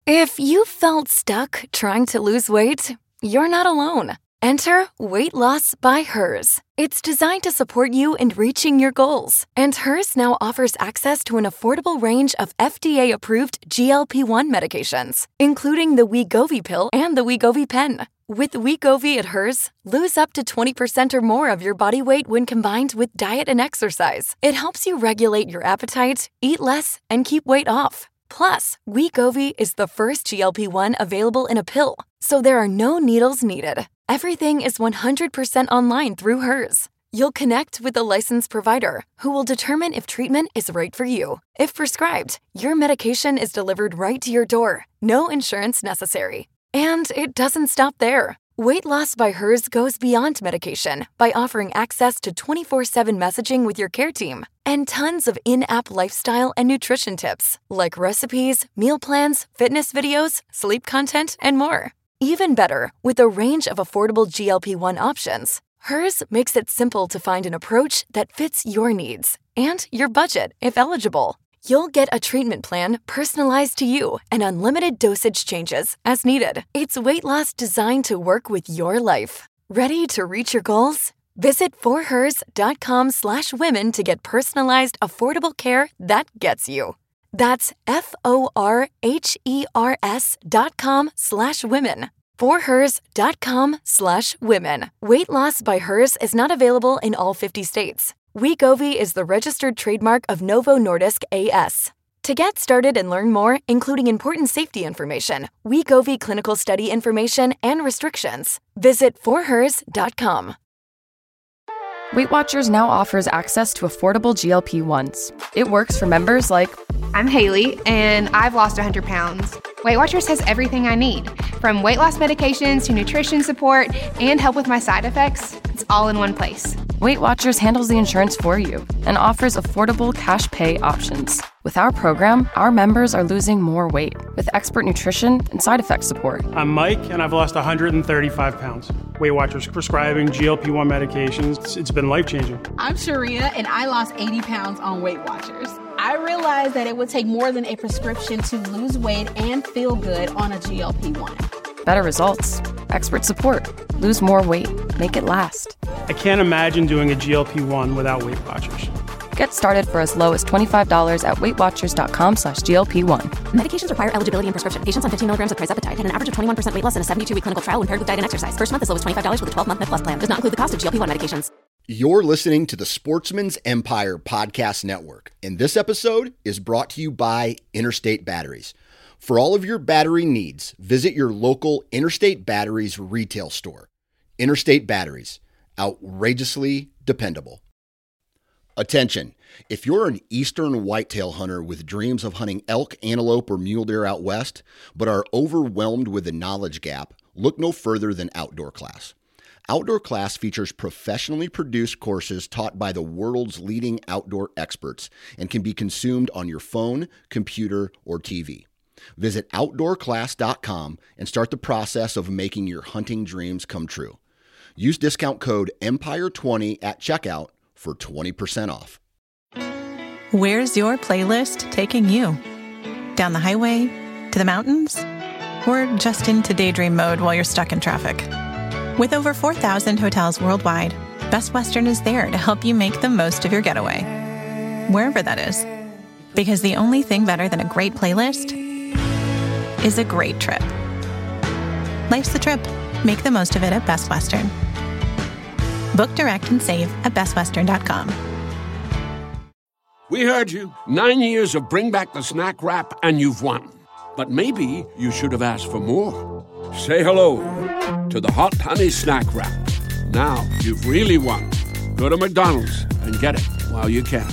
If you felt stuck trying to lose weight, you're not alone. Enter Weight Loss by Hers. It's designed to support you in reaching your goals. And Hers now offers access to an affordable range of FDA-approved GLP-1 medications, including the Wegovy pill and the Wegovy pen. With Wegovy at Hers, lose up to 20% or more of your body weight when combined with diet and exercise. It helps you regulate your appetite, eat less, and keep weight off. Plus, Wegovy is the first GLP-1 available in a pill, so there are no needles needed. Everything is 100% online through Hers. You'll connect with a licensed provider who will determine if treatment is right for you. If prescribed, your medication is delivered right to your door. No insurance necessary. And it doesn't stop there. Weight Loss by Hers goes beyond medication by offering access to 24/7 messaging with your care team and tons of in-app lifestyle and nutrition tips like recipes, meal plans, fitness videos, sleep content, and more. Even better, with a range of affordable GLP-1 options, Hers makes it simple to find an approach that fits your needs and your budget if eligible. You'll get a treatment plan personalized to you and unlimited dosage changes as needed. It's weight loss designed to work with your life. Ready to reach your goals? Visit forhers.com/women to get personalized, affordable care that gets you. That's forhers.com/women. forhers.com/women. Weight Loss by Hers is not available in all 50 states. Wegovy is the registered trademark of Novo Nordisk A.S. To get started and learn more, including important safety information, Wegovy clinical study information, and restrictions, visit forhers.com. Weight Watchers now offers access to affordable GLP-1s. It works for members like, I'm Haley, and I've lost 100 pounds. Weight Watchers has everything I need, from weight loss medications to nutrition support and help with my side effects. It's all in one place. Weight Watchers handles the insurance for you and offers affordable cash pay options. With our program, our members are losing more weight with expert nutrition and side effect support. I'm Mike, and I've lost 135 pounds. Weight Watchers prescribing GLP-1 medications. It's been life-changing. I'm Sharia, and I lost 80 pounds on Weight Watchers. I realized that it would take more than a prescription to lose weight and feel good on a GLP-1. Better results, expert support, lose more weight, make it last. I can't imagine doing a GLP-1 without Weight Watchers. Get started for as low as $25 at weightwatchers.com/GLP-1. Medications require eligibility and prescription. Patients on 15 milligrams of trizepatide had an average of 21% weight loss in a 72-week clinical trial when paired with diet and exercise. First month as low as $25 with a 12-month MedPlus plan. Does not include the cost of GLP-1 medications. You're listening to the Sportsman's Empire Podcast Network, and this episode is brought to you by Interstate Batteries. For all of your battery needs, visit your local Interstate Batteries retail store. Interstate Batteries, outrageously dependable. Attention, if you're an eastern whitetail hunter with dreams of hunting elk, antelope, or mule deer out west, but are overwhelmed with the knowledge gap, look no further than Outdoor Class. Outdoor Class features professionally produced courses taught by the world's leading outdoor experts and can be consumed on your phone, computer, or TV. Visit outdoorclass.com and start the process of making your hunting dreams come true. Use discount code EMPIRE20 at checkout for 20% off. Where's your playlist taking you? Down the highway? To the mountains? Or just into daydream mode while you're stuck in traffic? With over 4,000 hotels worldwide, Best Western is there to help you make the most of your getaway, wherever that is. Because the only thing better than a great playlist is a great trip. Life's the trip. Make the most of it at Best Western. Book direct and save at bestwestern.com. We heard you. 9 years of Bring Back the Snack Wrap, and you've won. But maybe you should have asked for more. Say hello to the Hot Honey Snack Wrap. Now you've really won. Go to McDonald's and get it while you can.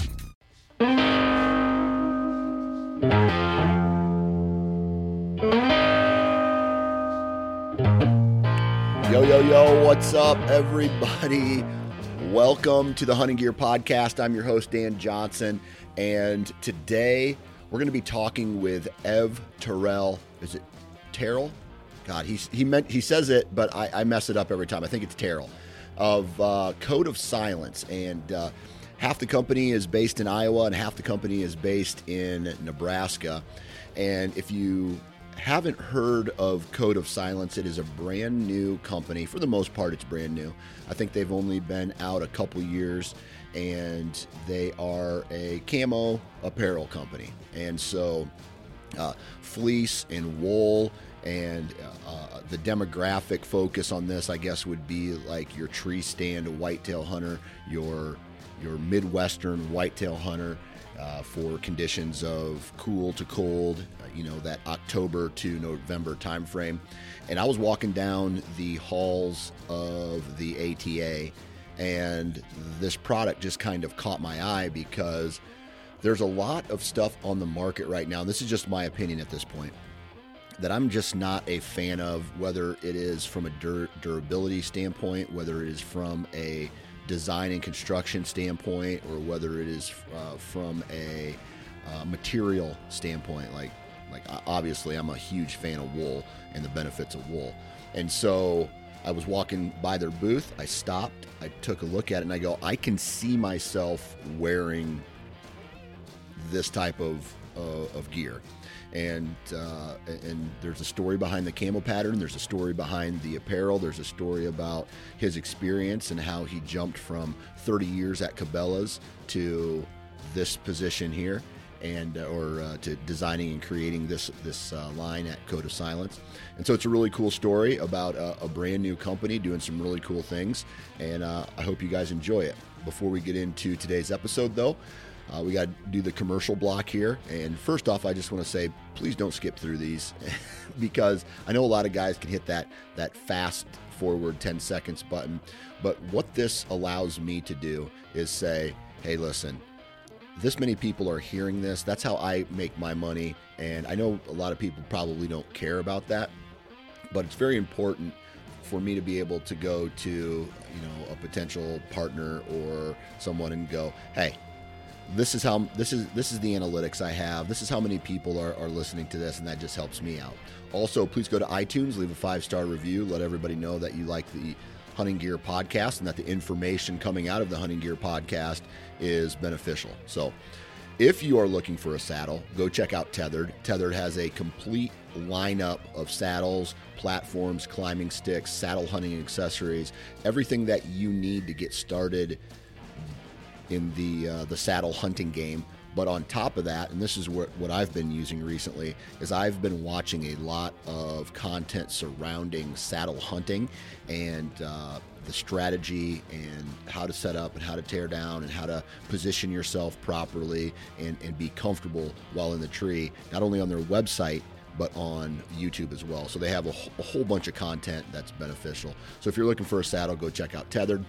Yo, what's up, everybody? Welcome to the Hunting Gear Podcast. I'm your host, Dan Johnson, and today we're going to be talking with Ev Terrell. Is it Terrell? God, he says it, but I mess it up every time. I think it's Terrell of Code of Silence, and half the company is based in Iowa and half the company is based in Nebraska. And if you haven't heard of Code of Silence, it is a brand new company. For the most part, it's brand new. I think they've only been out a couple years, and they are a camo apparel company. And so fleece and wool, and the demographic focus on this, I guess, would be like your tree stand whitetail hunter, your Midwestern whitetail hunter, for conditions of cool to cold, that October to November time frame. And I was walking down the halls of the ATA, and this product just kind of caught my eye because there's a lot of stuff on the market right now, and this is just my opinion at this point, that I'm just not a fan of, whether it is from a durability standpoint, whether it is from a design and construction standpoint, or whether it is from a material standpoint. Like obviously I'm a huge fan of wool and the benefits of wool. And so I was walking by their booth, I stopped, I took a look at it, and I go, I can see myself wearing this type of gear. And there's a story behind the camo pattern. There's a story behind the apparel. There's a story about his experience and how he jumped from 30 years at Cabela's to this position here, and to designing and creating this line at Code of Silence. And so it's a really cool story about a brand new company doing some really cool things, and I hope you guys enjoy it. Before we get into today's episode, though, we got to do the commercial block here. And first off, I just want to say, please don't skip through these because I know a lot of guys can hit that fast forward 10 seconds button. But what this allows me to do is say, hey, listen, this many people are hearing this. That's how I make my money. And I know a lot of people probably don't care about that, but it's very important for me to be able to go to, a potential partner or someone and go, hey, this is the analytics I have. This is how many people are listening to this, and that just helps me out. Also, please go to iTunes, leave a 5-star review. Let everybody know that you like the Hunting Gear Podcast and that the information coming out of the Hunting Gear Podcast is beneficial. So if you are looking for a saddle, go check out Tethered. Tethered has a complete lineup of saddles, platforms, climbing sticks, saddle hunting accessories, everything that you need to get started in the saddle hunting game. But on top of that, and this is what I've been using recently, is I've been watching a lot of content surrounding saddle hunting and the strategy and how to set up and how to tear down and how to position yourself properly and be comfortable while in the tree, not only on their website, but on YouTube as well. So they have a whole bunch of content that's beneficial. So if you're looking for a saddle, go check out Tethered.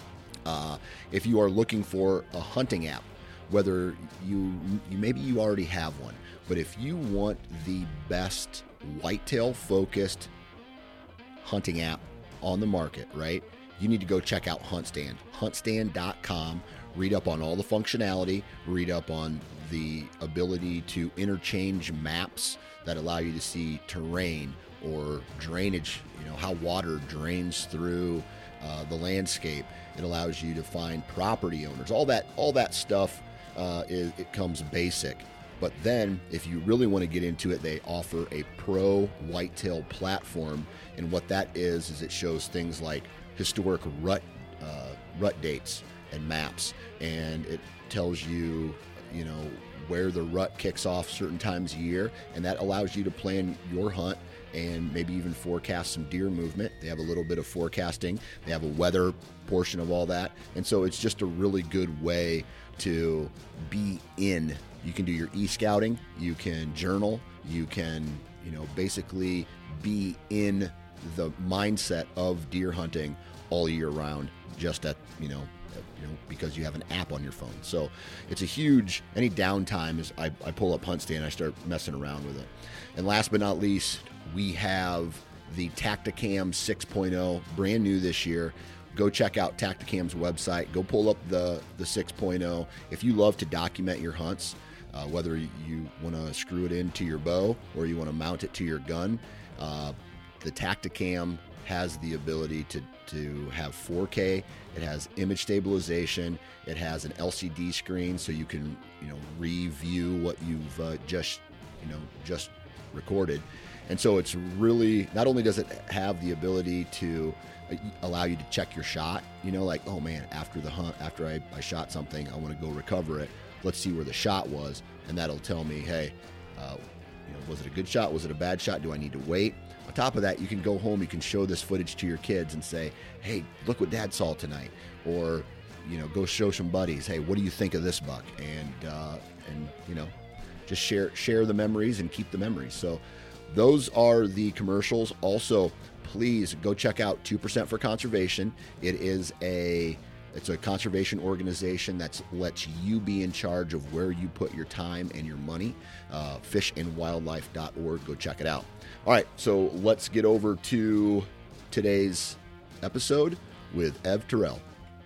If you are looking for a hunting app, whether maybe you already have one, but if you want the best whitetail focused hunting app on the market, right, you need to go check out HuntStand. HuntStand.com. Read up on all the functionality, read up on the ability to interchange maps that allow you to see terrain or drainage, how water drains through the landscape. It allows you to find property owners. All that stuff, it comes basic. But then if you really want to get into it, they offer a pro whitetail platform. And what that is it shows things like historic rut dates and maps. And it tells you, where the rut kicks off certain times a year. And that allows you to plan your hunt and maybe even forecast some deer movement. They have a little bit of forecasting. They have a weather portion of all that. And so it's just a really good way to be in. You can do your e-scouting, you can journal, you can, basically be in the mindset of deer hunting all year round, just at, because you have an app on your phone. So it's a huge, any downtime is I pull up HuntStand, I start messing around with it. And last but not least, we have the Tactacam 6.0, brand new this year. Go check out Tactacam's website. Go pull up the 6.0. If you love to document your hunts, whether you want to screw it into your bow or you want to mount it to your gun, the Tactacam has the ability to have 4K. It has image stabilization. It has an LCD screen so you can review what you've just recorded. And so it's really, not only does it have the ability to allow you to check your shot, like, oh man, after the hunt, after I shot something, I want to go recover it. Let's see where the shot was. And that'll tell me, hey, was it a good shot? Was it a bad shot? Do I need to wait? On top of that, you can go home, you can show this footage to your kids and say, hey, look what Dad saw tonight. Or, go show some buddies, hey, what do you think of this buck? And just share the memories and keep the memories. So those are the commercials. Also, please go check out 2% for Conservation. It's a conservation organization that lets you be in charge of where you put your time and your money. Fishandwildlife.org. Go check it out. All right, so let's get over to today's episode with Ev Terrell.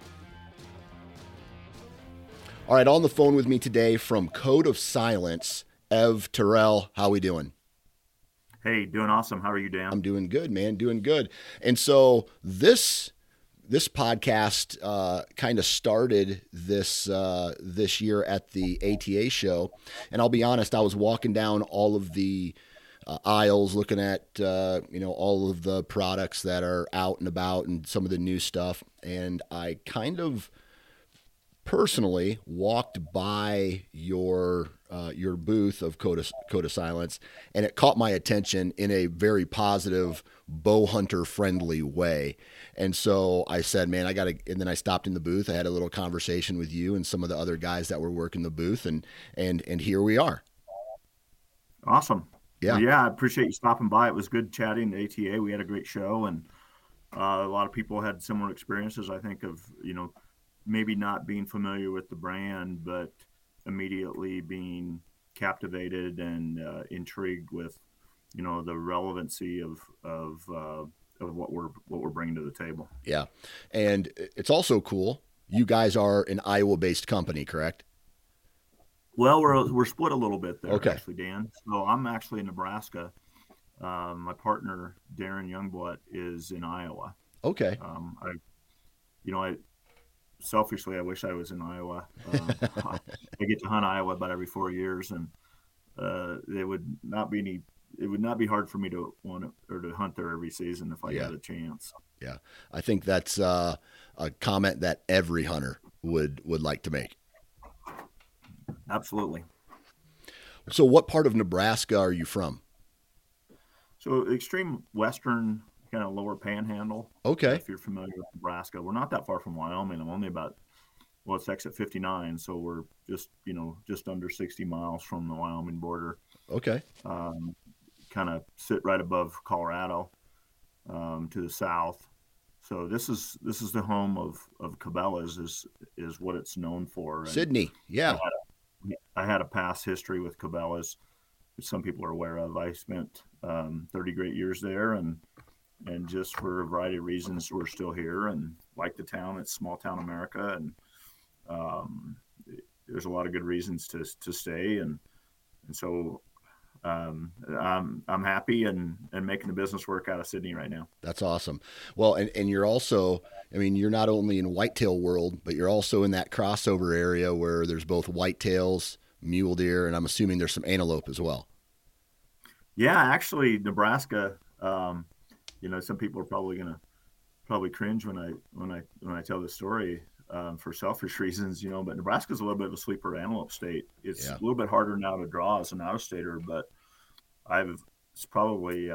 All right, on the phone with me today from Code of Silence, Ev Terrell. How we doing? Hey, doing awesome. How are you, Dan? I'm doing good, man. Doing good. And so this podcast kind of started this year at the ATA show. And I'll be honest, I was walking down all of the aisles looking at, all of the products that are out and about and some of the new stuff. And I kind of personally walked by your booth of Code of Silence, and it caught my attention in a very positive, bow hunter friendly way. And so I said, man, and then I stopped in the booth. I had a little conversation with you and some of the other guys that were working the booth, and here we are. Awesome. Yeah. Well, yeah. I appreciate you stopping by. It was good chatting at ATA. We had a great show, and a lot of people had similar experiences, I think, of, maybe not being familiar with the brand, but immediately being captivated and intrigued with, the relevancy of what we're bringing to the table. Yeah, and it's also cool. You guys are an Iowa-based company, correct? Well, we're split a little bit there, okay. Actually, Dan. So I'm actually in Nebraska. My partner Darren Youngblood is in Iowa. Okay. Selfishly, I wish I was in Iowa. I get to hunt Iowa about every 4 years, and it would not be hard for me to to hunt there every season if I had a chance. Yeah, I think that's a comment that every hunter would like to make. Absolutely. So, what part of Nebraska are you from? So, extreme western, kind of lower panhandle. Okay. If you're familiar with Nebraska, we're not that far from Wyoming. I'm only it's exit 59, so we're just under 60 miles from the Wyoming border. Okay. Kind of sit right above Colorado, to the south. So this is the home of Cabela's is what it's known for. And Sydney, yeah. I had a past history with Cabela's, which some people are aware of. I spent 30 great years there, and just for a variety of reasons, we're still here and like the town. It's small town America, and there's a lot of good reasons to stay. And so I'm happy and making the business work out of Sydney right now. That's awesome. Well, and you're also, you're not only in whitetail world, but you're also in that crossover area where there's both whitetails, mule deer, and I'm assuming there's some antelope as well. Yeah, actually, Nebraska. Some people are probably going to cringe when I tell this story for selfish reasons, but Nebraska's a little bit of a sleeper antelope state. It's a little bit harder now to draw as an out-of-stater, but it's probably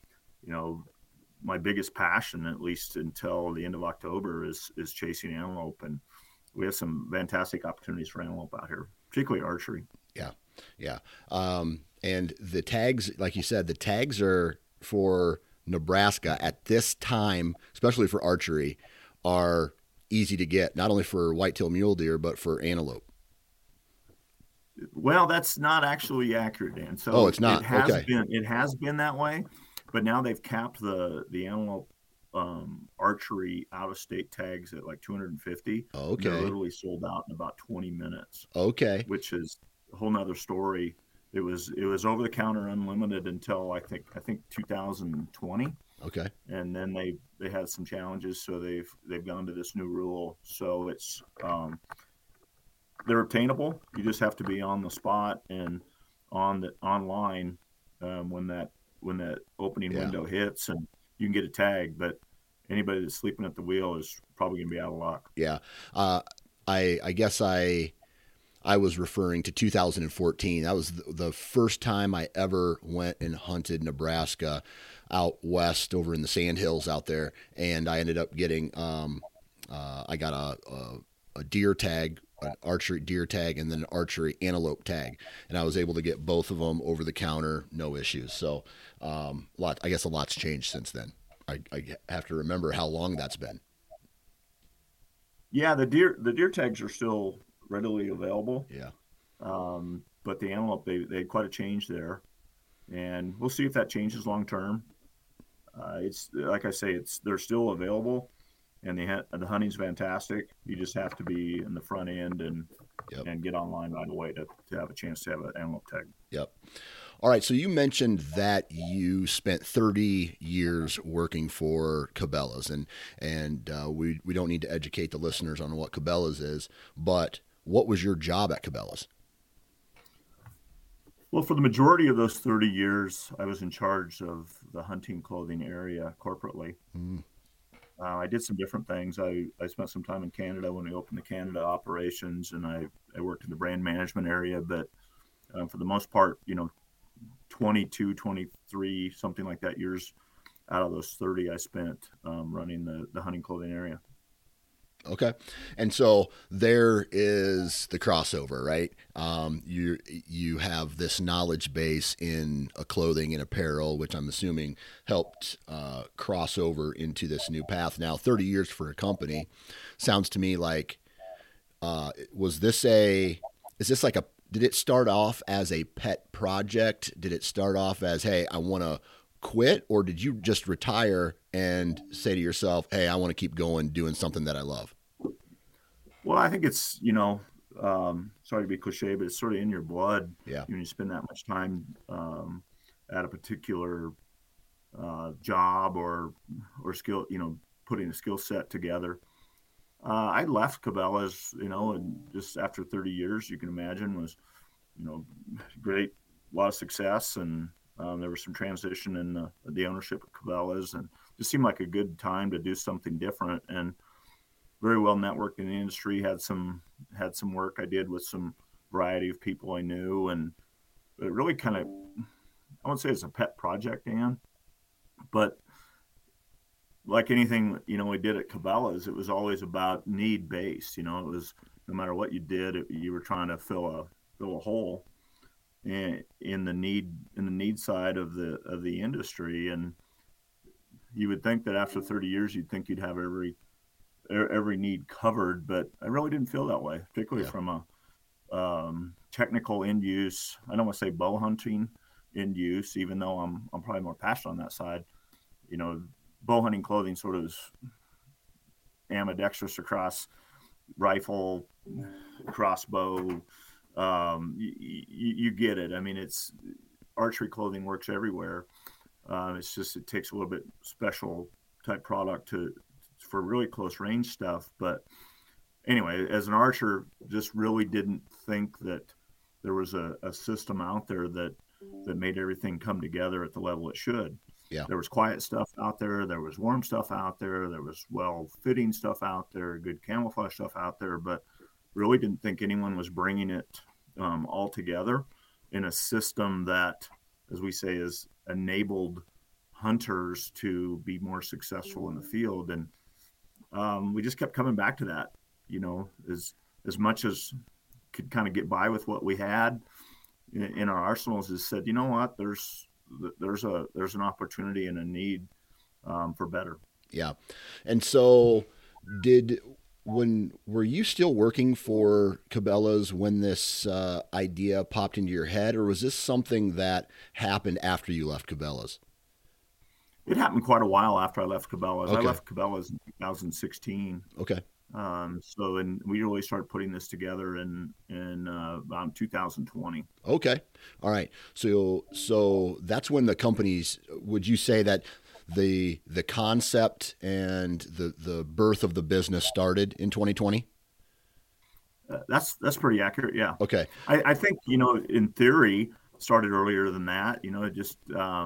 my biggest passion, at least until the end of October, is chasing antelope, and we have some fantastic opportunities for antelope out here, particularly archery. Yeah. And the tags, like you said, the tags are for Nebraska at this time, especially for archery, are easy to get, not only for whitetail mule deer, but for antelope. Well, that's not actually accurate, Dan. So it's not. It has been that way, but now they've capped the antelope archery out-of-state tags at like 250. Okay. They're literally sold out in about 20 minutes. Okay. Which is a whole nother story. It was over the counter unlimited until I think 2020. Okay. And then they had some challenges, so they've gone to this new rule. So it's they're obtainable. You just have to be on the spot and online when that opening window hits, and you can get a tag. But anybody that's sleeping at the wheel is probably going to be out of luck. Yeah. I guess I was referring to 2014. That was the first time I ever went and hunted Nebraska out west over in the Sandhills out there. And I ended up getting, I got a deer tag, an archery deer tag, and then an archery antelope tag. And I was able to get both of them over the counter, no issues. So, I guess a lot's changed since then. I have to remember how long that's been. Yeah, the deer tags are still readily available. Yeah. But the antelope, they had quite a change there, and we'll see if that changes long term. It's like I say, they're still available, and the hunting's fantastic. You just have to be in the front end and get online right away to have a chance to have an antelope tag. Yep. All right. So you mentioned that you spent 30 years working for Cabela's, and we don't need to educate the listeners on what Cabela's is, but what was your job at Cabela's? Well, for the majority of those 30 years, I was in charge of the hunting clothing area corporately. Mm. I did some different things. I spent some time in Canada when we opened the Canada operations, and I worked in the brand management area. But for the most part, 22, 23, something like that years out of those 30, I spent running the hunting clothing area. Okay. And so there is the crossover, right? You have this knowledge base in clothing and apparel, which I'm assuming helped cross over into this new path. Now, 30 years for a company sounds to me like, did it start off as a pet project? Did it start off as, hey, I want to quit? Or did you just retire and say to yourself, hey, I want to keep going doing something that I love? Well, I think it's, sorry to be cliche, but it's sort of in your blood. Yeah. When you spend that much time at a particular job or skill, putting a skill set together. I left Cabela's, and just after 30 years, you can imagine, was, great, a lot of success, and there was some transition in the ownership of Cabela's, and it just seemed like a good time to do something different, and very well networked in the industry. Had some work I did with some variety of people I knew, and it really kind of, I wouldn't say it's a pet project, Dan, but like anything, we did at Cabela's, it was always about need based. It was, no matter what you did, you were trying to fill a hole in the need side of the industry. And you would think that after 30 years, you'd think you'd have every need covered, but I really didn't feel that way, particularly from a technical end use. I don't want to say bow hunting end use, even though I'm probably more passionate on that side. Bow hunting clothing sort of is ambidextrous across rifle, crossbow. You get it. I mean, it's archery clothing works everywhere. It's just, it takes a little bit special type product for really close range stuff. But anyway, as an archer, just really didn't think that there was a system out there that made everything come together at the level it should. Yeah. There was quiet stuff out there. There was warm stuff out there. There was well-fitting stuff out there, good camouflage stuff out there, but really didn't think anyone was bringing it all together in a system that, as we say, is enabled hunters to be more successful in the field. And we just kept coming back to that, as much as could kind of get by with what we had in our arsenals, is said, you know what, there's an opportunity and a need for better. Yeah. And so were you still working for Cabela's when this idea popped into your head, or was this something that happened after you left Cabela's? It happened quite a while after I left Cabela's. Okay. I left Cabela's in 2016. Okay. And we really started putting this together in about 2020. Okay. All right. So that's when the companies, would you say that the concept and the birth of the business started in 2020? That's pretty accurate. Yeah. Okay. I think, in theory, started earlier than that, just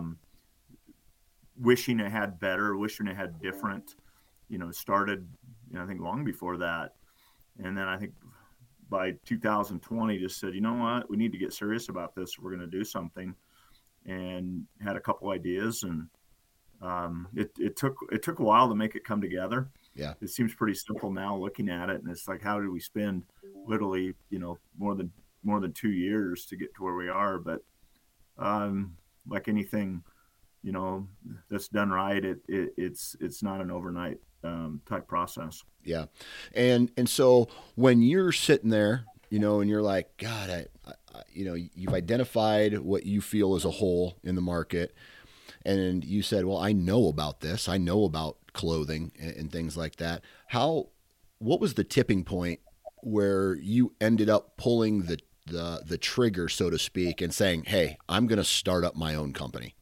wishing it had better, wishing it had different, started, I think long before that. And then I think by 2020 just said, you know what, we need to get serious about this. We're going to do something, and had a couple ideas, and it took a while to make it come together. Yeah. It seems pretty simple now looking at it. And it's like, how did we spend literally, more than 2 years to get to where we are? But like anything, that's done right, it's not an overnight type process. Yeah. And so when you're sitting there, and you're like, God, I you've identified what you feel is a hole in the market. And you said, well, I know about this. I know about clothing and things like that. What was the tipping point where you ended up pulling the trigger, so to speak, and saying, hey, I'm going to start up my own company?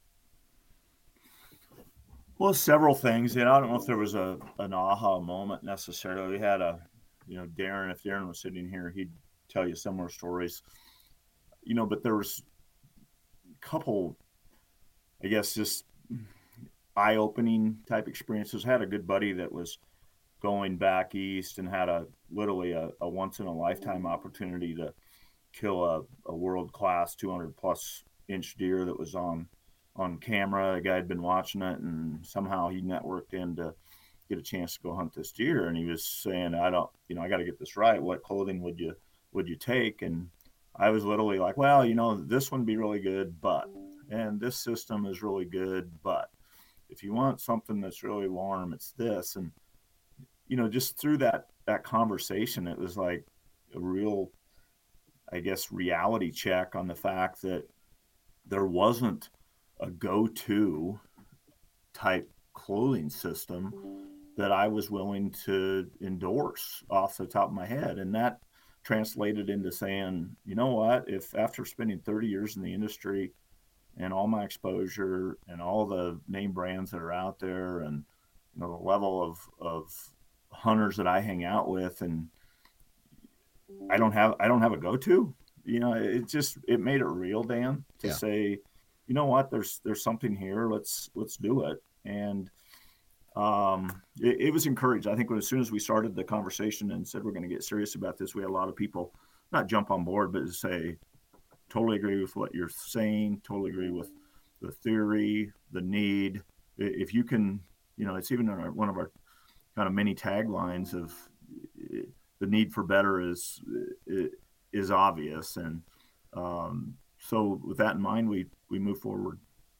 Well, several things. I don't know if there was an aha moment necessarily. We had Darren, if Darren was sitting here, he'd tell you similar stories, but there was a couple, I guess, just eye-opening type experiences. I had a good buddy that was going back east and had literally a once-in-a-lifetime opportunity to kill a world-class 200-plus inch deer that was on camera. A guy had been watching it, and somehow he networked in to get a chance to go hunt this deer. And he was saying, I got to get this right. What clothing would you take? And I was literally like, well, this one would be really good, and this system is really good, but if you want something that's really warm, it's this. And, just through that conversation, it was like a real, I guess, reality check on the fact that there wasn't a go-to type clothing system that I was willing to endorse off the top of my head. And that translated into saying, you know what, if after spending 30 years in the industry and all my exposure and all the name brands that are out there, and the level of hunters that I hang out with, and I don't have a go-to, it made it real, Dan, to say, you know what, there's something here. Let's do it. And it was encouraged. I think as soon as we started the conversation and said we're going to get serious about this, we had a lot of people not jump on board, but to say, totally agree with what you're saying, totally agree with the theory, the need. If you can, it's even in one of our kind of mini taglines of the need for better is obvious. And so with that in mind, we move forward.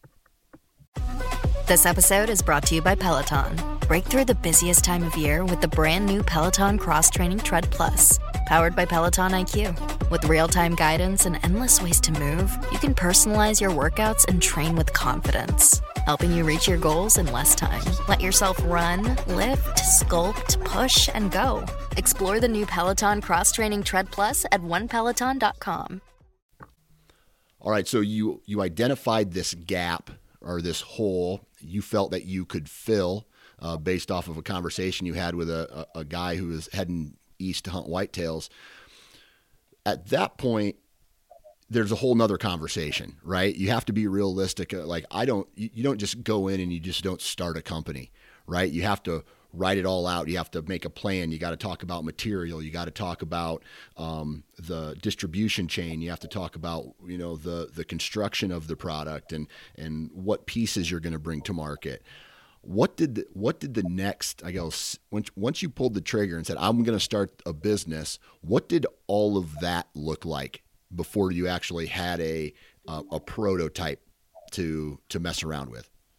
This episode is brought to you by Peloton. Break through the busiest time of year with the brand new Peloton Cross Training Tread Plus, powered by Peloton IQ. With real-time guidance and endless ways to move, you can personalize your workouts and train with confidence, helping you reach your goals in less time. Let yourself run, lift, sculpt, push, and go. Explore the new Peloton Cross Training Tread Plus at onepeloton.com. All right, so you identified this gap or this hole you felt that you could fill based off of a conversation you had with a guy who was heading east to hunt whitetails. At that point, there's a whole nother conversation, right? You have to be realistic. Like you don't just go in and you just don't start a company, right? You have to write it all out. You have to make a plan. You got to talk about material. You got to talk about the distribution chain. You have to talk about, the construction of the product and what pieces you're going to bring to market. What did the next, I guess, once you pulled the trigger and said, I'm going to start a business, what did all of that look like before you actually had a prototype to mess around with?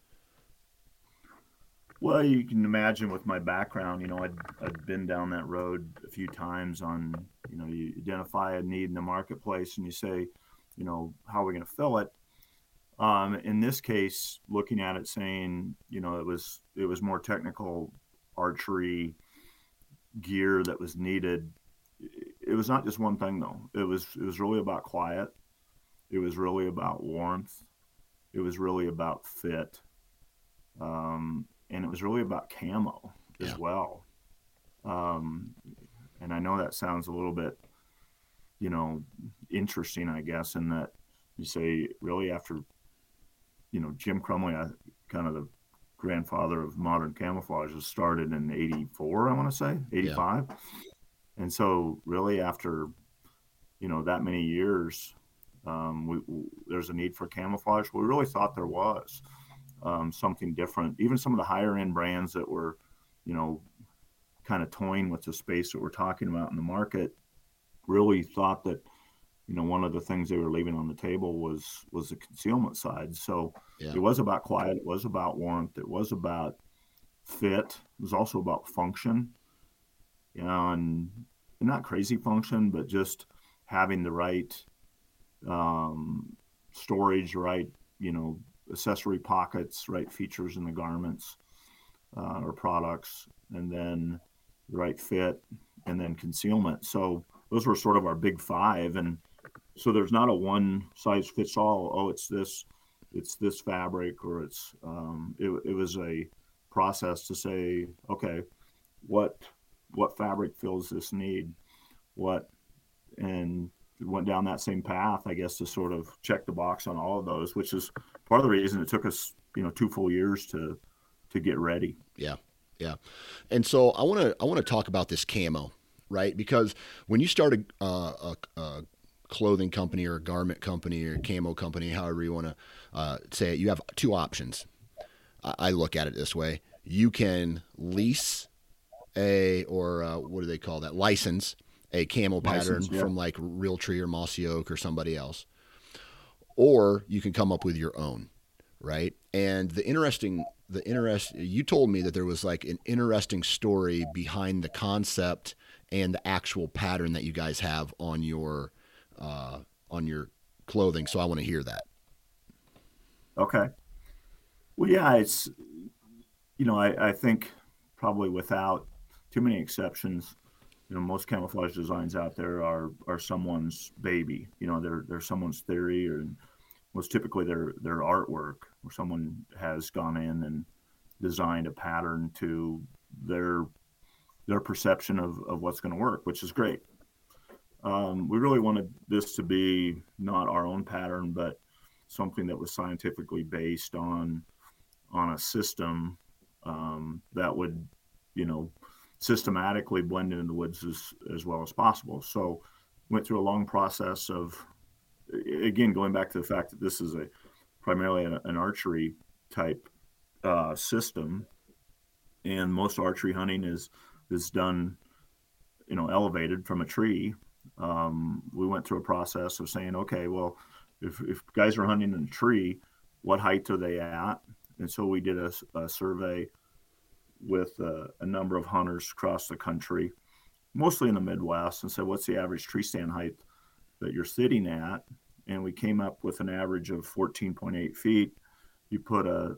Well, you can imagine with my background, I'd been down that road a few times on, you identify a need in the marketplace and you say, how are we going to fill it? In this case, looking at it saying, it was more technical archery gear that was needed. It was not just one thing though. It was really about quiet. It was really about warmth. It was really about fit. And it was really about camo as well. And I know that sounds a little bit, interesting, I guess, in that, you say really after, Jim Crumley, kind of the grandfather of modern camouflage, was started in 84, I want to say, 85. Yeah. And so really after, that many years, there's a need for camouflage. We really thought there was something different. Even some of the higher end brands that were, kind of toying with the space that we're talking about in the market, really thought that, one of the things they were leaving on the table was the concealment side. So It was about quiet. It was about warmth. It was about fit. It was also about function, and not crazy function, but just having the right storage, right, accessory pockets, right features in the garments or products, and then the right fit, and then concealment. So those were sort of our big five. And so there's not a one size fits all. Oh, it's this fabric, or it was a process to say, okay, what fabric fills this need? And we went down that same path, I guess, to sort of check the box on all of those, which is part of the reason it took us, 2 full years to get ready. Yeah. Yeah. And so I want to talk about this camo, right? Because when you start a clothing company or a garment company or a camo company, however you want to say it, you have two options. I look at it this way. You can lease what do they call that? License a camo pattern from like Realtree or Mossy Oak or somebody else. Or you can come up with your own, right? And you told me that there was like an interesting story behind the concept and the actual pattern that you guys have on your clothing. So I want to hear that. Okay. Well, yeah, it's, I think probably without too many exceptions, most camouflage designs out there are someone's baby. They're someone's theory, or most typically their artwork, where someone has gone in and designed a pattern to their perception of what's going to work, which is great. We really wanted this to be not our own pattern, but something that was scientifically based on a system that would, systematically blend into the woods as well as possible. So went through a long process of, again, going back to the fact that this is primarily an archery type system, and most archery hunting is done, elevated from a tree. We went through a process of saying, okay, well, if guys are hunting in a tree, what height are they at? And so we did a survey with a number of hunters across the country, mostly in the Midwest, and said, what's the average tree stand height that you're sitting at? And we came up with an average of 14.8 feet. You put a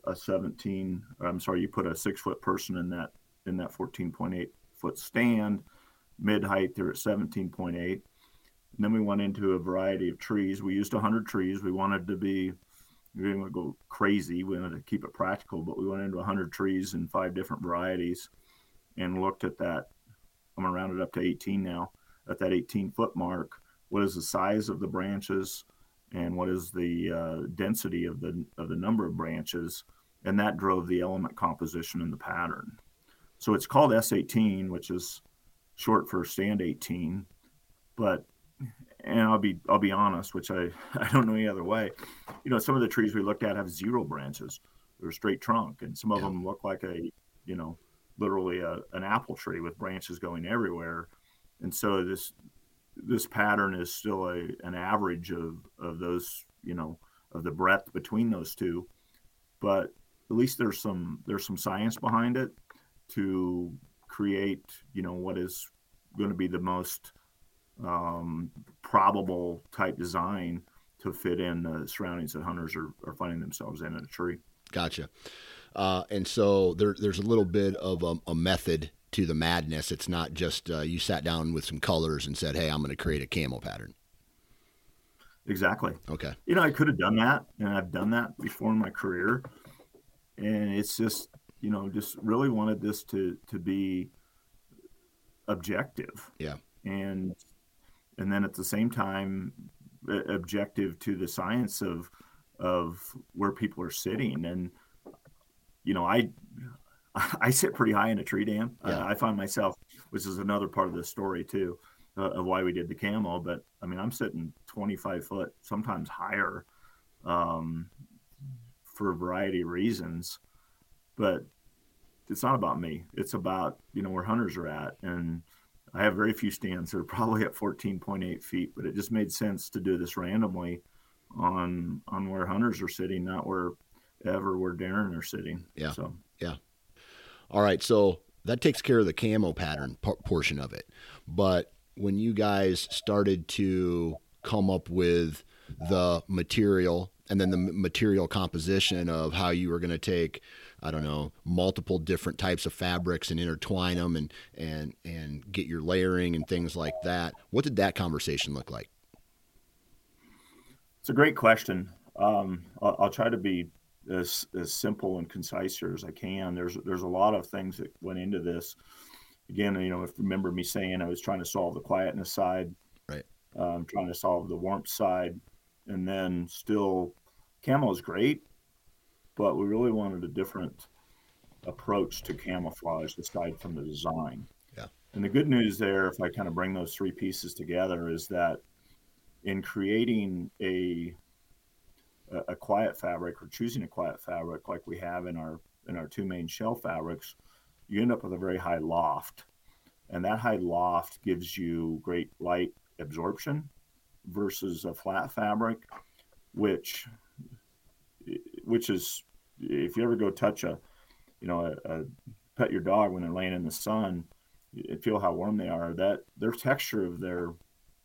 6-foot person in that 14.8 foot stand. Mid height, they're at 17.8. And then we went into a variety of trees. We used 100 trees. We didn't want to go crazy. We wanted to keep it practical, but we went into 100 trees in 5 different varieties and looked at that. I'm going to round it up to 18 now. At that 18-foot mark, what is the size of the branches, and what is the density of the number of branches? And that drove the element composition in the pattern. So it's called S18, which is short for stand 18. And I'll be honest, which I don't know any other way. Some of the trees we looked at have 0 branches. They're a straight trunk, and some of them look like literally an apple tree with branches going everywhere. And so this pattern is still an average of those, of the breadth between those two. But at least there's some science behind it to create, what is going to be the most probable type design to fit in the surroundings that hunters are finding themselves in a tree. Gotcha. And so there's a little bit of a method to the madness. It's not just you sat down with some colors and said, hey, I'm going to create a camo pattern. Exactly. Okay. I could have done that, and I've done that before in my career. And it's just, just really wanted this to be objective. Yeah. And then at the same time, objective to the science of where people are sitting. And, you know, I sit pretty high in a tree stand. Yeah. I find myself, which is another part of the story too, of why we did the camo. But I mean, I'm sitting 25 foot, sometimes higher, for a variety of reasons. But it's not about me. It's about, you know, where hunters are at. And I have very few stands that are probably at 14.8 feet, but it just made sense to do this randomly on where hunters are sitting, not where Darren are sitting. Yeah. So, yeah. All right. So that takes care of the camo pattern portion of it. But when you guys started to come up with the material and then the material composition of how you were going to take, I don't know, multiple different types of fabrics and intertwine them and get your layering and things like that, what did that conversation look like? It's a great question. I'll try to be as simple and concise here as I can. There's a lot of things that went into this. Again, you know, if you remember me saying I was trying to solve the quietness side, right? Trying to solve the warmth side, and then still, camo is great, but we really wanted a different approach to camouflage aside from the design. Yeah. And the good news there, if I kind of bring those three pieces together, is that in creating a quiet fabric or choosing a quiet fabric like we have in our two main shell fabrics, you end up with a very high loft. And that high loft gives you great light absorption versus a flat fabric, which is, if you ever go touch pet your dog when they're laying in the sun, you feel how warm they are. That their texture of their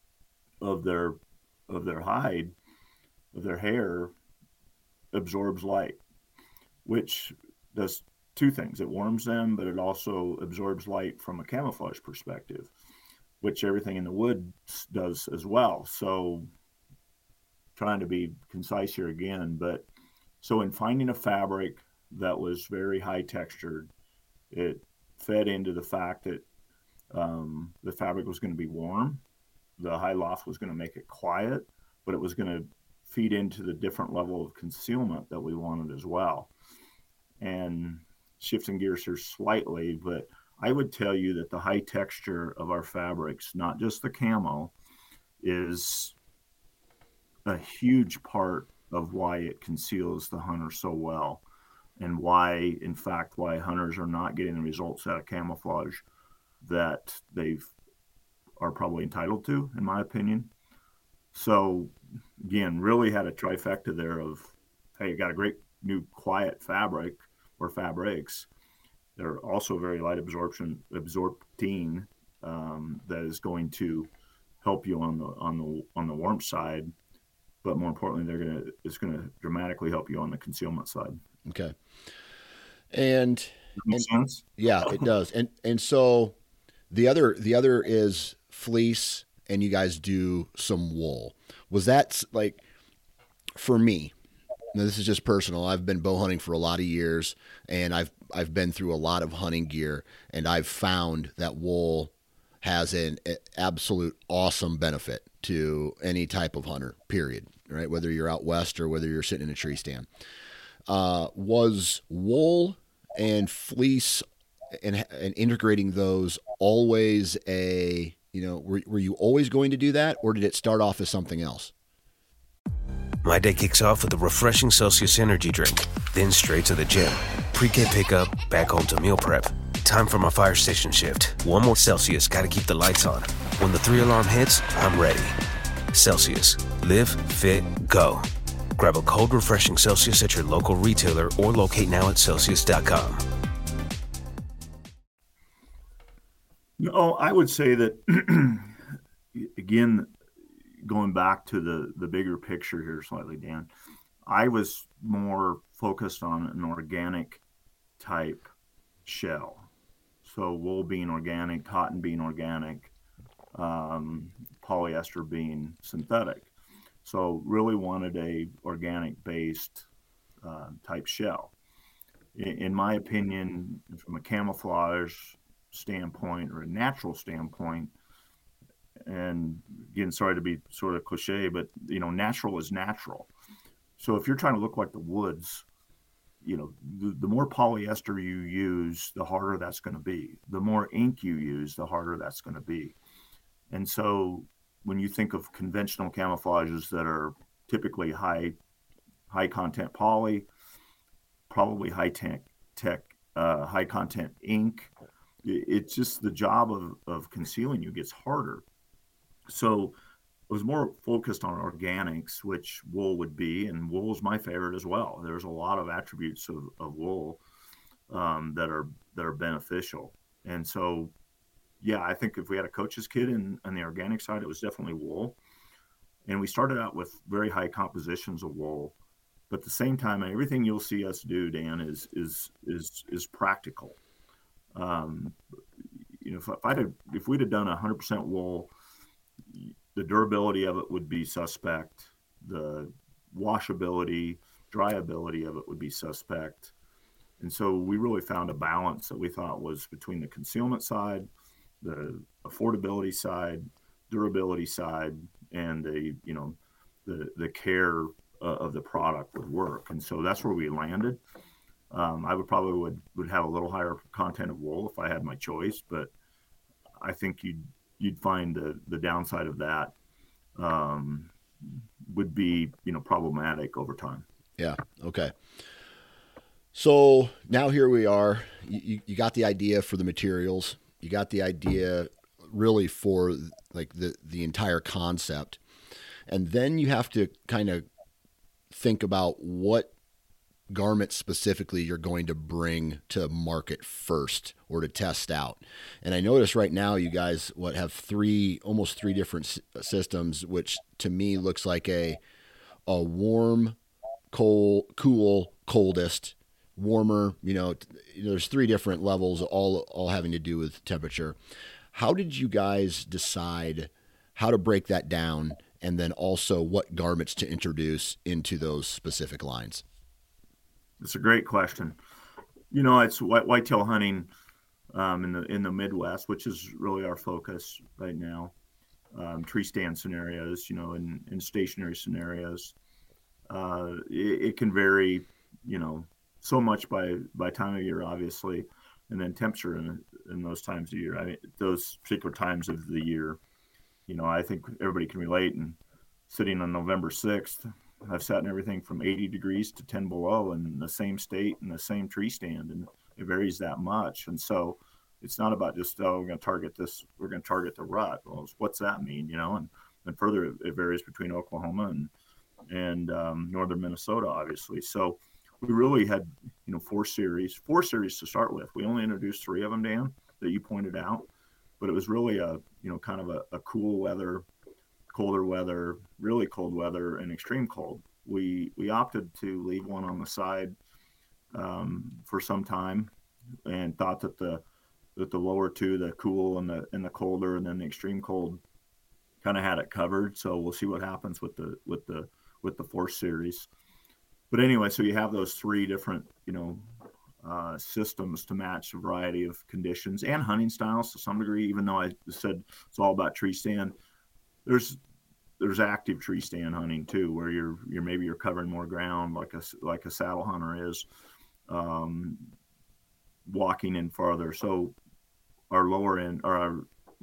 hide, of their hair, absorbs light, which does two things. It warms them, but it also absorbs light from a camouflage perspective, which everything in the wood does as well. So, trying to be concise here again, but so in finding a fabric that was very high textured, it fed into the fact that the fabric was going to be warm. The high loft was going to make it quiet, but it was going to feed into the different level of concealment that we wanted as well. And shifting gears here slightly, but I would tell you that the high texture of our fabrics, not just the camo, is a huge part of why it conceals the hunter so well, and why hunters are not getting the results out of camouflage that they are probably entitled to, in my opinion. So again, really had a trifecta there of, hey, you got a great new quiet fabric or fabrics. They're also very light absorpting that is going to help you on the warmth side, but more importantly, it's going to dramatically help you on the concealment side. Okay. And makes sense? Yeah, it does. And so the other is fleece, and you guys do some wool. Was that, like, for me, now this is just personal, I've been bow hunting for a lot of years, and I've been through a lot of hunting gear, and I've found that wool has an absolute awesome benefit to any type of hunter, period, right? Whether you're out west or whether you're sitting in a tree stand. Was wool and fleece and integrating those always were you always going to do that, or did it start off as something else? My day kicks off with a refreshing Celsius energy drink, then straight to the gym. Pre-K pickup, back home to meal prep. Time for my fire station shift. One more Celsius, gotta keep the lights on. When the 3-alarm hits, I'm ready. Celsius. Live, fit, go. Grab a cold, refreshing Celsius at your local retailer or locate now at Celsius.com. No, I would say that, again, going back to the bigger picture here slightly, Dan, I was more focused on an organic type shell. So wool being organic, cotton being organic, polyester being synthetic. So really wanted a organic based type shell. In my opinion, from a camouflage standpoint or a natural standpoint, and again, sorry to be sort of cliche, but natural is natural. So if you're trying to look like the woods, the more polyester you use, the harder that's going to be. The more ink you use, the harder that's going to be. And so when you think of conventional camouflages that are typically high content poly, probably high content ink, it's just the job of concealing you gets harder. So I was more focused on organics, which wool would be, and wool is my favorite as well. There's a lot of attributes of wool that are beneficial. And so, yeah, I think if we had a coach's kit on the organic side, it was definitely wool. And we started out with very high compositions of wool, but at the same time, everything you'll see us do, Dan, is practical. If we'd have done 100% wool, the durability of it would be suspect. The washability, dryability of it would be suspect. And so we really found a balance that we thought was between the concealment side, the affordability side, durability side, and the care of the product would work. And so that's where we landed. I would probably have a little higher content of wool if I had my choice, but I think you'd find the downside of that would be problematic over time. Yeah. Okay. So now here we are. You got the idea for the materials. You got the idea really for like the entire concept, and then you have to kind of think about what garment specifically you're going to bring to market first or to test out. And I notice right now you guys have almost three different systems, which to me looks like a warm, cool, coldest, warmer. There's three different levels, all having to do with temperature. How did you guys decide how to break that down, and then also what garments to introduce into those specific lines? It's a great question. It's whitetail hunting in the Midwest, which is really our focus right now. Tree stand scenarios, in stationary scenarios. It can vary, so much by time of year, obviously, and then temperature in those times of year. Those particular times of the year, I think everybody can relate. And sitting on November 6th, I've sat in everything from 80 degrees to 10 below in the same state in the same tree stand, and it varies that much. And so it's not about just, we're going to target this, we're going to target the rut. Well, what's that mean, And further, it varies between Oklahoma and northern Minnesota, obviously. So we really had, 4 series to start with. We only introduced 3 of them, Dan, that you pointed out, but it was really kind of a cool weather, colder weather, really cold weather, and extreme cold. We opted to leave one on the side for some time, and thought that the lower 2, the cool and the colder, and then the extreme cold, kind of had it covered. So we'll see what happens with the 4 series. But anyway, so you have those 3 different systems to match a variety of conditions and hunting styles to some degree. Even though I said it's all about tree stand, there's active tree stand hunting too, where you're covering more ground like a saddle hunter is, walking in farther. So our lower end, or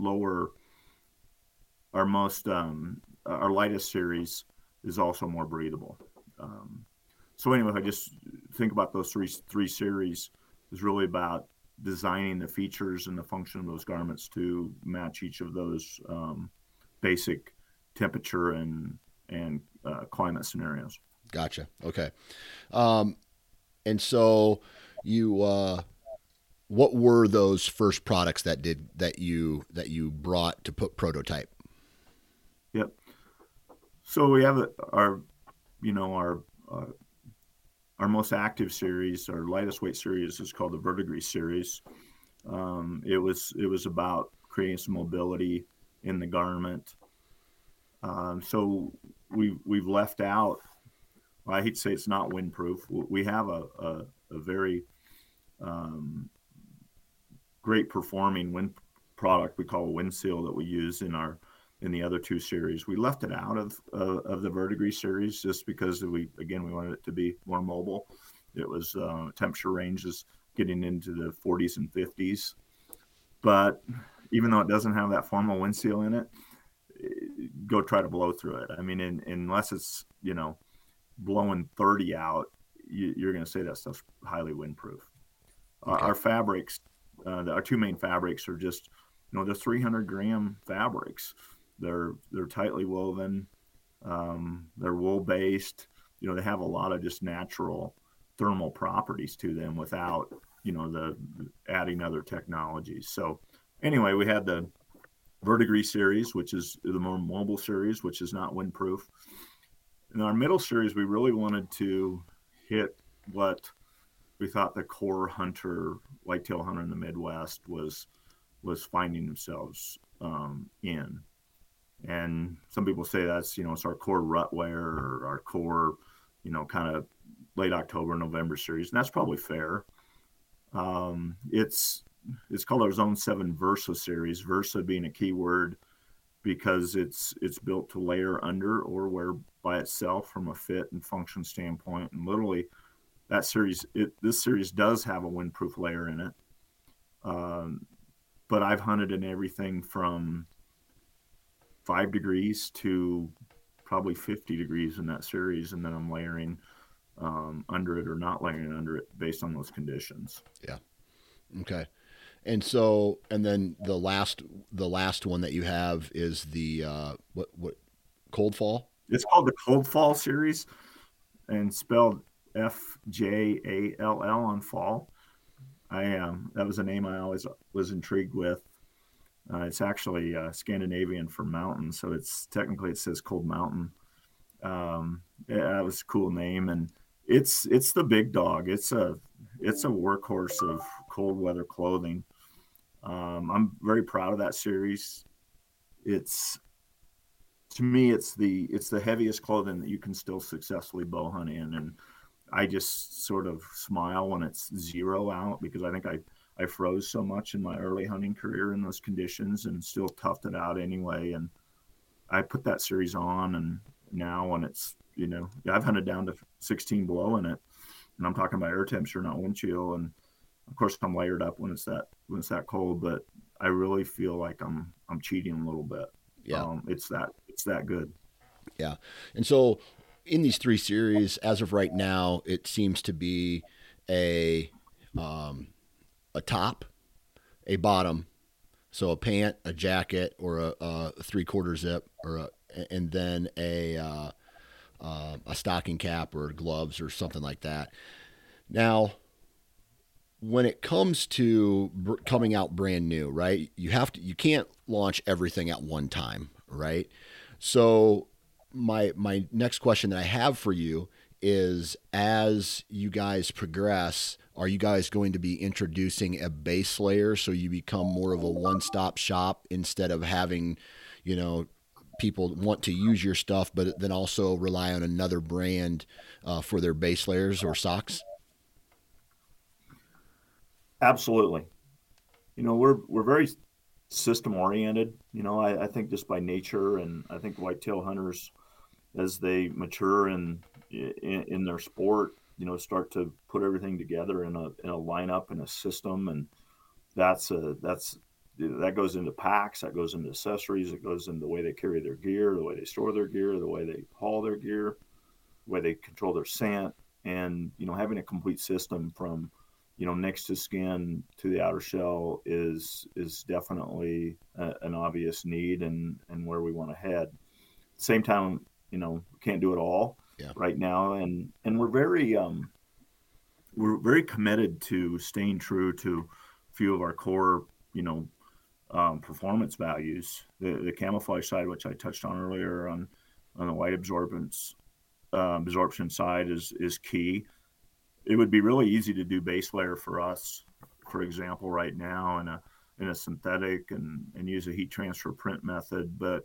our lightest series is also more breathable. So anyway, I just think about those three series is really about designing the features and the function of those garments to match each of those basic temperature and climate scenarios. Gotcha. Okay. And so you, what were those first products that you brought to put prototype? Yep. So we have our most active series, our lightest weight series, is called the Verdigris series. It was about creating some mobility in the garment. So we've left out, I hate to say it's not windproof. We have a very great performing wind product we call a wind seal that we use in our in the other two series. We left it out of the Verdigris series just because we wanted it to be more mobile. It was temperature ranges getting into the 40s and 50s. But even though it doesn't have that formal wind seal in it, go try to blow through it. I mean, unless it's, blowing 30 out, you're going to say that stuff's highly windproof. Okay. Our fabrics, our two main fabrics are just, they're 300 gram fabrics. They're tightly woven. They're wool based. They have a lot of just natural thermal properties to them without, the adding other technologies. So anyway, we had the Verdigris series, which is the more mobile series, which is not windproof. In our middle series, we really wanted to hit what we thought the core hunter, whitetail hunter in the Midwest was finding themselves in. And some people say that's, it's our core rut wear or our core, kind of late October, November series. And that's probably fair. It's called our Zone 7 Versa series, Versa being a key word because it's built to layer under or wear by itself from a fit and function standpoint. And literally that series, this series does have a windproof layer in it. But I've hunted in everything from 5 degrees to probably 50 degrees in that series. And then I'm layering under it or not layering under it based on those conditions. Yeah. Okay. And so, and then the last one that you have is the, what Cold Fall? It's called the Cold Fall series and spelled FJALL on fall. That was a name I always was intrigued with. It's actually Scandinavian for mountain. So it says Cold Mountain. That was a cool name. And it's the big dog. It's a workhorse of cold weather clothing. I'm very proud of that series. To me, it's the heaviest clothing that you can still successfully bow hunt in. And I just sort of smile when it's 0 out because I think I froze so much in my early hunting career in those conditions and still toughed it out anyway. And I put that series on, and now when it's, I've hunted down to 16 below in it, and I'm talking about air temperature, not wind chill. And of course I'm layered up when it's that cold, but I really feel like I'm cheating a little bit. Yeah. It's that good. Yeah. And so in these 3 series, as of right now, it seems to be a top, a bottom, so a pant, a jacket, or a 3/4 zip, and then a stocking cap or gloves or something like that. Now, when it comes to coming out brand new, right? You can't launch everything at one time, right? So my next question that I have for you is, as you guys progress, are you guys going to be introducing a base layer so you become more of a one-stop shop instead of having, people want to use your stuff, but then also rely on another brand for their base layers or socks? Absolutely. We're very system oriented. I think just by nature, and I think whitetail hunters, as they mature in their sport, start to put everything together in a lineup and a system, and that goes into packs, that goes into accessories, it goes into the way they carry their gear, the way they store their gear, the way they haul their gear, the way they control their scent, and having a complete system from next to skin to the outer shell is definitely an obvious need and where we want to head. Same time, can't do it all right now, and we're very committed to staying true to a few of our core performance values. The camouflage side, which I touched on earlier, on the light absorption side is key. It would be really easy to do base layer for us, for example, right now in a synthetic and use a heat transfer print method, but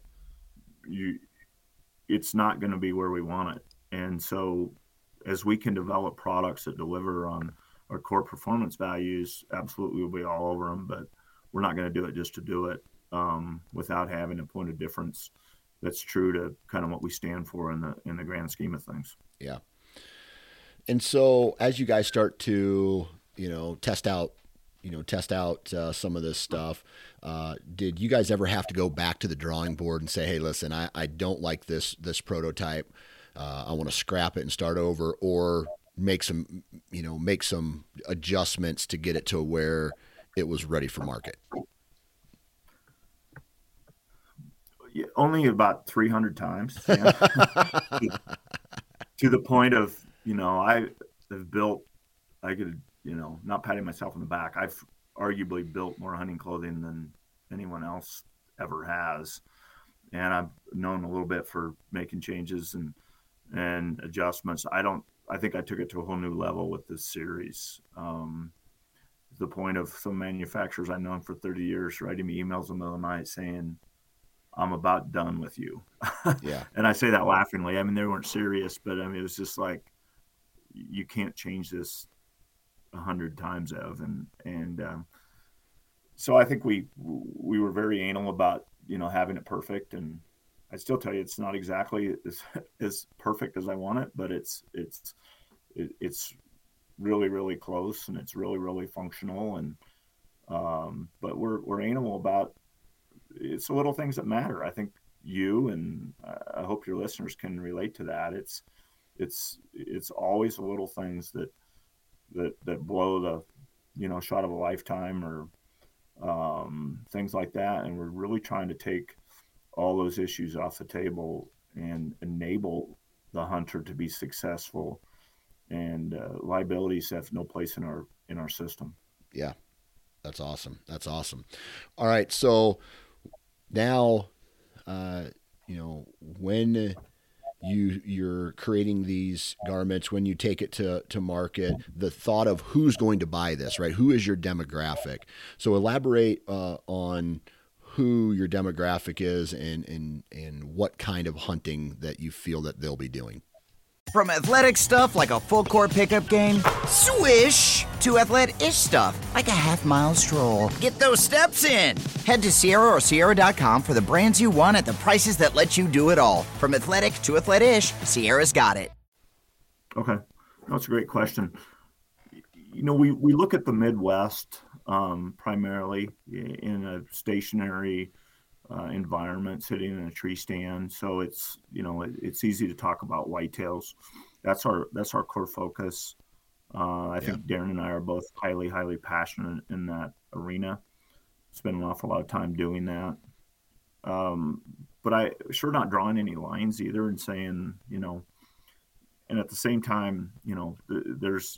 it's not going to be where we want it. And so as we can develop products that deliver on our core performance values, absolutely we'll be all over them, but we're not going to do it just to do it. without having a point of difference that's true to kind of what we stand for in the grand scheme of things. Yeah. And so as you guys start to, test out some of this stuff, did you guys ever have to go back to the drawing board and say, hey, listen, I don't like this prototype. I want to scrap it and start over, or make some adjustments to get it to where it was ready for market? Yeah, only about 300 times. Yeah. To the point of, I have built, I could, not patting myself on the back, I've arguably built more hunting clothing than anyone else ever has. And I've known a little bit for making changes and adjustments. I think I took it to a whole new level with this series. The point of some manufacturers I've known for 30 years writing me emails in the middle of the night saying, I'm about done with you. Yeah. And I say that laughingly. I mean, they weren't serious, but it was just like, you can't change this 100 times, Ev. And so I think we were very anal about, having it perfect. And I still tell you, it's not exactly as perfect as I want it, but it's really, really close, and it's really, really functional. And, but we're anal about, it's the little things that matter. I think you, and I hope your listeners can relate to that. It's always the little things that blow the, shot of a lifetime, or things like that. And we're really trying to take all those issues off the table and enable the hunter to be successful. And liabilities have no place in our system. Yeah, that's awesome. That's awesome. All right, so now, when you're creating these garments, when you take it to market, the thought of who's going to buy this, right? Who is your demographic? So elaborate on who your demographic is and what kind of hunting that you feel that they'll be doing. From athletic stuff like a full court pickup game, swish, to athlete-ish stuff like a half-mile stroll. Get those steps in. Head to Sierra or Sierra.com for the brands you want at the prices that let you do it all. From athletic to athlete-ish, Sierra's got it. Okay. That's a great question. We look at the Midwest primarily in a stationary environment, sitting in a tree stand. So it's easy to talk about whitetails. That's our core focus. I think Darren and I are both highly, highly passionate in that arena. Spend an awful lot of time doing that. But I sure not drawing any lines either and saying, and at the same time, there's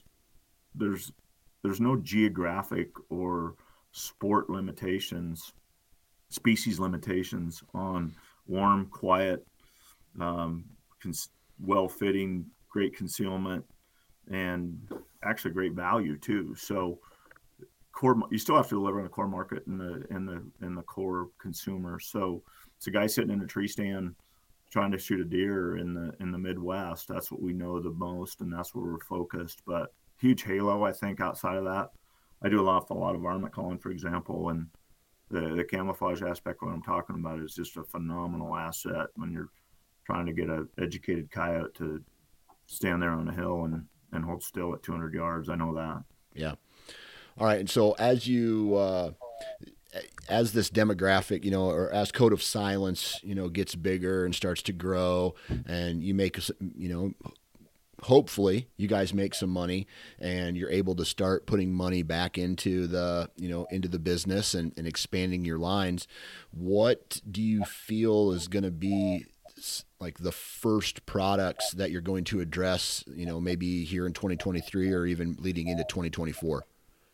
no geographic or sport limitations, species limitations on warm, quiet, well-fitting, great concealment, and actually great value too. So you still have to deliver on the core market and the core consumer. So it's a guy sitting in a tree stand trying to shoot a deer in the Midwest. That's what we know the most, and that's where we're focused. But huge halo, I think, outside of that. I do a lot of varmint calling, for example, and the camouflage aspect of what I'm talking about is just a phenomenal asset when you're trying to get an educated coyote to stand there on a hill and hold still at 200 yards. I know that. Yeah. All right. And so as you, as this demographic, or as Code of Silence, gets bigger and starts to grow, and you make, hopefully you guys make some money and you're able to start putting money back into the, into the business and expanding your lines. What do you feel is going to be like the first products that you're going to address, maybe here in 2023 or even leading into 2024?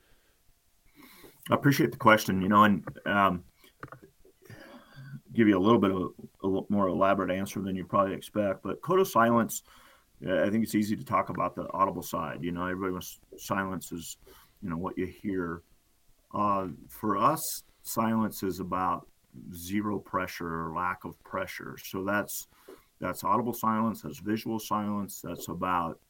I appreciate the question, and give you a little bit of a more elaborate answer than you probably expect. But Code of Silence, I think it's easy to talk about the audible side. Everybody wants silence is, what you hear. For us, silence is about zero pressure or lack of pressure. So that's audible silence, that's visual silence, that's about,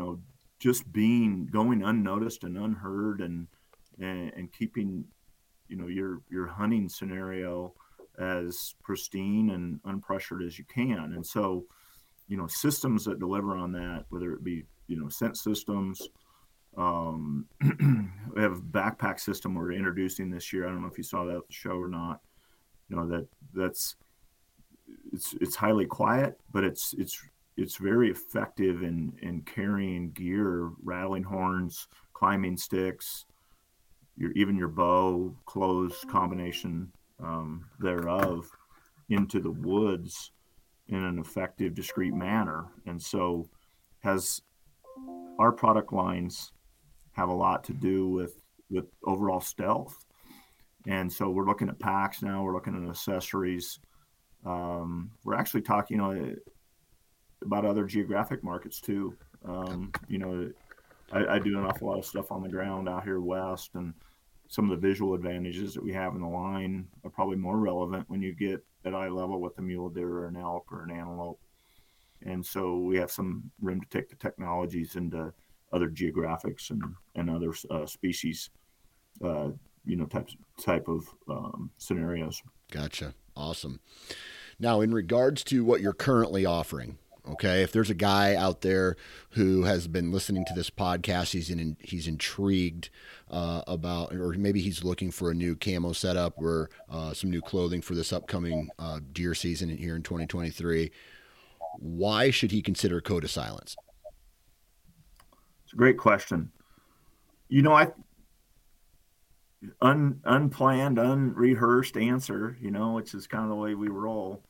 just going unnoticed and unheard and keeping, your hunting scenario as pristine and unpressured as you can. And so, systems that deliver on that, whether it be, scent systems, we have a backpack system we're introducing this year. I don't know if you saw that at the show or not. It's highly quiet, but it's very effective in carrying gear, rattling horns, climbing sticks, even your bow, clothes combination thereof into the woods in an effective, discreet manner. And so our product lines have a lot to do with overall stealth. And so we're looking at packs now, we're looking at accessories. We're actually talking, about other geographic markets too. I do an awful lot of stuff on the ground out here west, and some of the visual advantages that we have in the line are probably more relevant when you get at eye level with a mule deer or an elk or an antelope. And so we have some room to take the technologies into other geographics and other species, type of scenarios. Gotcha. Awesome. Now, in regards to what you're currently offering, okay, if there's a guy out there who has been listening to this podcast, he's intrigued about, or maybe he's looking for a new camo setup or some new clothing for this upcoming deer season here in 2023, why should he consider Code of Silence? It's a great question. Unplanned, unrehearsed answer, which is kind of the way we roll.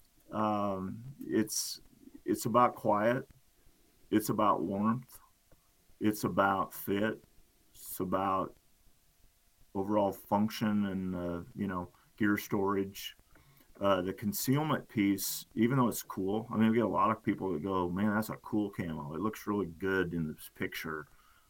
It's about quiet. It's about warmth. It's about fit. It's about overall function and, gear storage. The concealment piece, even though it's cool, we get a lot of people that go, man, that's a cool camo. It looks really good in this picture.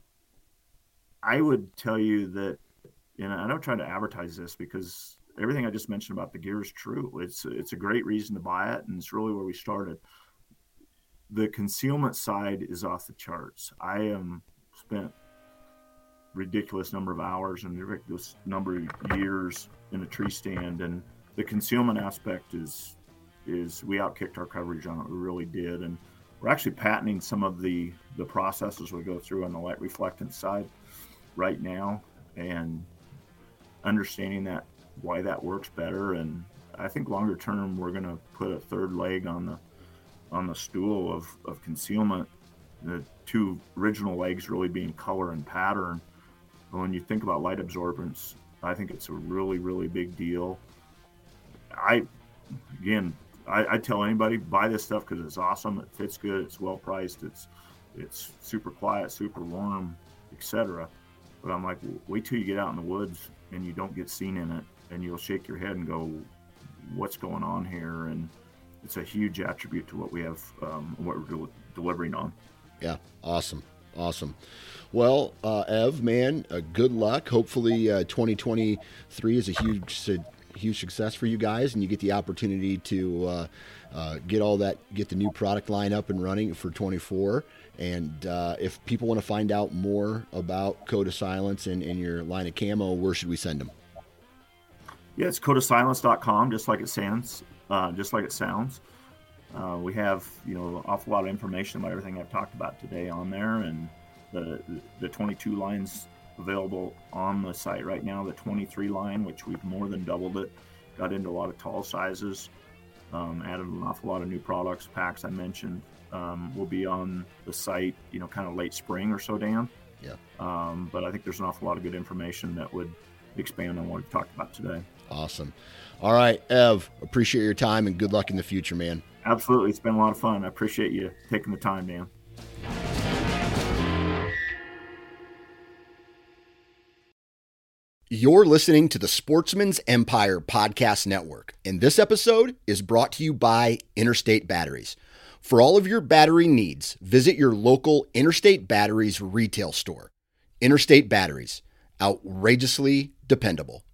I would tell you that, and I don't try to advertise this because everything I just mentioned about the gear is true. It's a great reason to buy it, and it's really where we started. The concealment side is off the charts. I am spent ridiculous number of hours and ridiculous number of years in a tree stand, and the concealment aspect is we outkicked our coverage on it. We really did, and we're actually patenting some of the processes we go through on the light reflectance side right now, and understanding why that works better. And I think longer term we're going to put a third leg on the stool of concealment, the two original legs really being color and pattern. But when you think about light absorbance, I think it's a really, really big deal. I tell anybody, buy this stuff because it's awesome, it fits good, it's well priced, it's super quiet, super warm, etc. But I'm like, wait till you get out in the woods and you don't get seen in it, and you'll shake your head and go, what's going on here? And it's a huge attribute to what we have, what we're delivering on. Yeah, awesome. Well, Ev, man, good luck. Hopefully 2023 is a huge success for you guys, and you get the opportunity to get the new product line up and running for 24. And if people want to find out more about Code of Silence and your line of camo, where should we send them? Yeah, it's codeofsilence.com, just like it sounds. We have, an awful lot of information about everything I've talked about today on there, and the 22 lines available on the site right now. The 23 line, which we've more than doubled it, got into a lot of tall sizes, added an awful lot of new products. Packs I mentioned will be on the site, kind of late spring or so, Dan. Yeah. But I think there's an awful lot of good information that would expand on what we've talked about today. Awesome. All right, Ev, appreciate your time and good luck in the future, man. Absolutely. It's been a lot of fun. I appreciate you taking the time, Dan. You're listening to the Sportsman's Empire Podcast Network, and this episode is brought to you by Interstate Batteries. For all of your battery needs, visit your local Interstate Batteries retail store. Interstate Batteries, outrageously dependable.